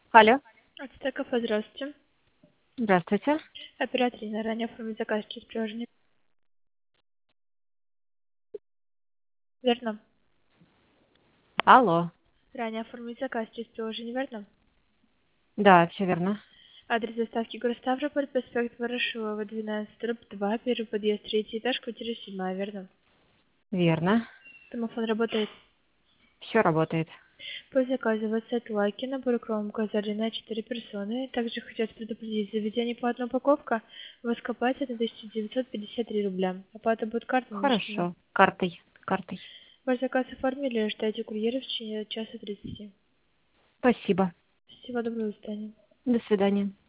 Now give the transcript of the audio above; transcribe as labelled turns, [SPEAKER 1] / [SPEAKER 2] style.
[SPEAKER 1] Алло,
[SPEAKER 2] Ацтек кафе, здравствуйте.
[SPEAKER 1] здравствуйте.
[SPEAKER 2] Оператор Инна, ранее оформить заказ через приложение. Верно.
[SPEAKER 1] Алло.
[SPEAKER 2] Ранее оформить заказ через приложение, верно?
[SPEAKER 1] Да, все верно.
[SPEAKER 2] Адрес доставки город Ставрополь, проспект Ворошилова, 12, дробь 2, первый подъезд, третий этаж, квартира 7, верно?
[SPEAKER 1] Верно.
[SPEAKER 2] Домофон работает.
[SPEAKER 1] Все работает.
[SPEAKER 2] По заказу вы сет лайки, набор указали на 4 персоны. Также хотят предупредить, заведение платная упаковка, воскопать это 1953 рубля. Оплата будет картой наличными.
[SPEAKER 1] Хорошо. Картой. Картой.
[SPEAKER 2] Ваш заказ оформили, ждайте курьера в течение часа 30.
[SPEAKER 1] Спасибо.
[SPEAKER 2] Всего доброго, до свидания.
[SPEAKER 1] До свидания.